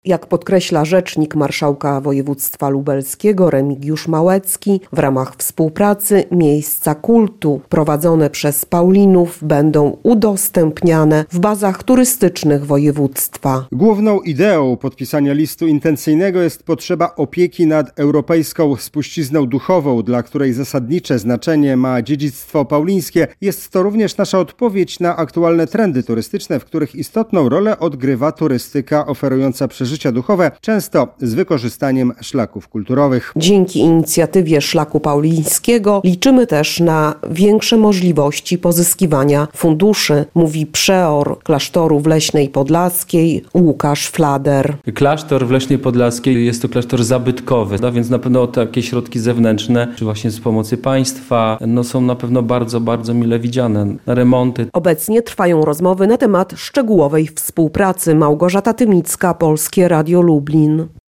Jak podkreśla rzecznik marszałka województwa lubelskiego Remigiusz Małecki, w ramach współpracy miejsca kultu prowadzone przez Paulinów będą udostępniane w bazach turystycznych województwa. Główną ideą podpisania listu intencyjnego jest potrzeba opieki nad europejską spuścizną duchową, dla której zasadnicze znaczenie ma dziedzictwo paulińskie. Jest to również nasza odpowiedź na aktualne trendy turystyczne, w których istotną rolę odgrywa turystyka oferująca przeżycia duchowe, często z wykorzystaniem szlaków kulturowych. Dzięki inicjatywie Szlaku Paulińskiego liczymy też na większe możliwości pozyskiwania funduszy, mówi przeor klasztoru w Leśnej Podlaskiej Łukasz Flader. Klasztor w Leśnej Podlaskiej jest to klasztor zabytkowy, więc na pewno takie środki zewnętrzne, czy właśnie z pomocy państwa, są na pewno bardzo, bardzo mile widziane na remonty. Obecnie trwają rozmowy na temat szczegółowej współpracy. Małgorzata Tymicka, Polskie Radio Lublin.